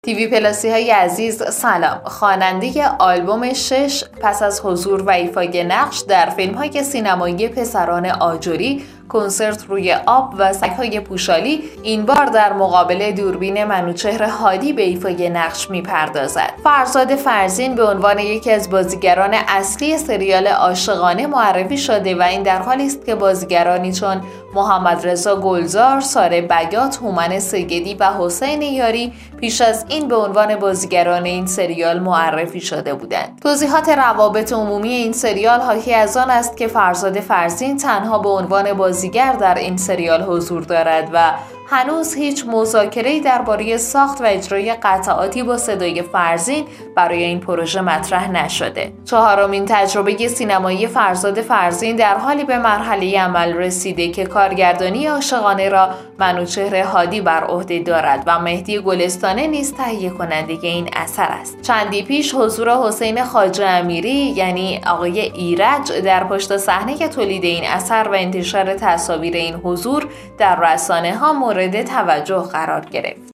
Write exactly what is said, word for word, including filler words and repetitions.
تیوی پلاسی های عزیز سلام. خواننده آلبوم شش پس از حضور و ایفای نقش در فیلم های سینمایی پسران آجری، کنسرت روی آب و سگ‌های پوشالی این بار در مقابل دوربین منوچهر هادی به ایفای نقش میپردازد. فرزاد فرزین به عنوان یکی از بازیگران اصلی سریال عاشقانه معرفی شده و این در حالی است که بازیگرانی چون محمد رضا گلزار، ساره بگات، هومن سگدی و حسین یاری پیش از این به عنوان بازیگران این سریال معرفی شده بودند. توضیحات روابط عمومی این سریال حاکی از آن است که فرزاد فرزین تنها به عنوان بازیگر در این سریال حضور دارد و هنوز هیچ مذاکره‌ای درباره ساخت و اجرای قطعاتی با صدای فرزین برای این پروژه مطرح نشده. چهارمین تجربه سینمایی فرزاد فرزین در حالی به مرحله عمل رسیده که کارگردانی عاشقانه را منوچهر هادی بر عهده دارد و مهدی گلستانه نیز تهیه کننده این اثر است. چندی پیش حضور حسین خواجه امیری یعنی آقای ایرج در پشت صحنه تولید این اثر و انتشار تصاویر این حضور در رسانه‌ها مورد توجه قرار گرفت.